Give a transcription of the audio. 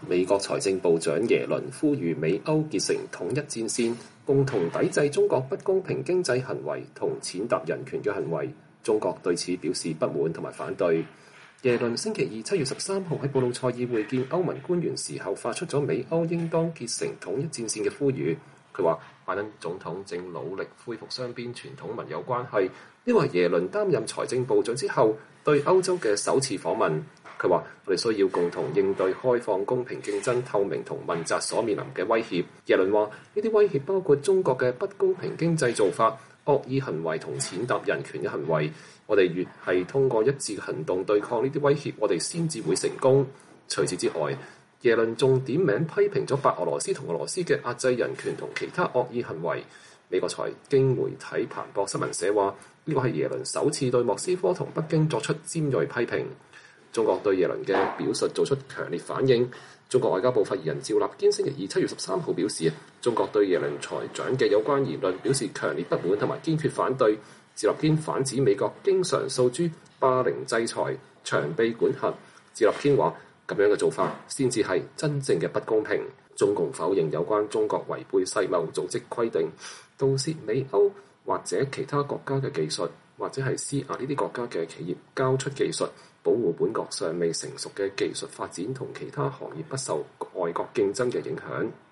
美國財政部長耶倫呼籲美歐結成統一戰線，共同抵制中國不公平經濟行為同踐踏人權嘅行為。中國對此表示不滿同埋反對。耶倫星期二7月13號喺布魯塞爾會見歐盟官員時候，發出咗美歐應當結成統一戰線嘅呼籲。佢話拜登總統正努力恢復雙邊傳統盟友關係，呢個係耶倫擔任財政部長之後對歐洲嘅首次訪問。佢話我哋需要共同應對開放、公平競爭、透明同問責所面臨嘅威脅。耶倫話呢啲威脅包括中國嘅不公平經濟做法、惡意行為同踐踏人權嘅行為。我哋越係通過一致嘅行動對抗呢啲威脅，我哋先至會成功。除此之外，耶倫仲點名批評咗白俄羅斯同俄羅斯嘅壓制人權同其他惡意行為。美國財經媒體彭博新聞社話，呢個係耶倫首次對莫斯科同北京作出尖鋭批評。中國對耶倫嘅表述做出強烈反應。中國外交部發言人趙立堅星期二7月13號表示，中國對耶倫財長嘅有關言論表示強烈不滿同埋堅決反對。趙立堅反指美國經常訴諸霸凌制裁、長臂管轄。趙立堅話：咁樣嘅做法先至係真正嘅不公平。中共否認有關中國違背世貿組織規定，盜竊美歐或者其他國家嘅技術，或者係施壓呢啲國家嘅企業交出技術，保護本國尚未成熟嘅技術發展同其他行業不受外國競爭嘅影響。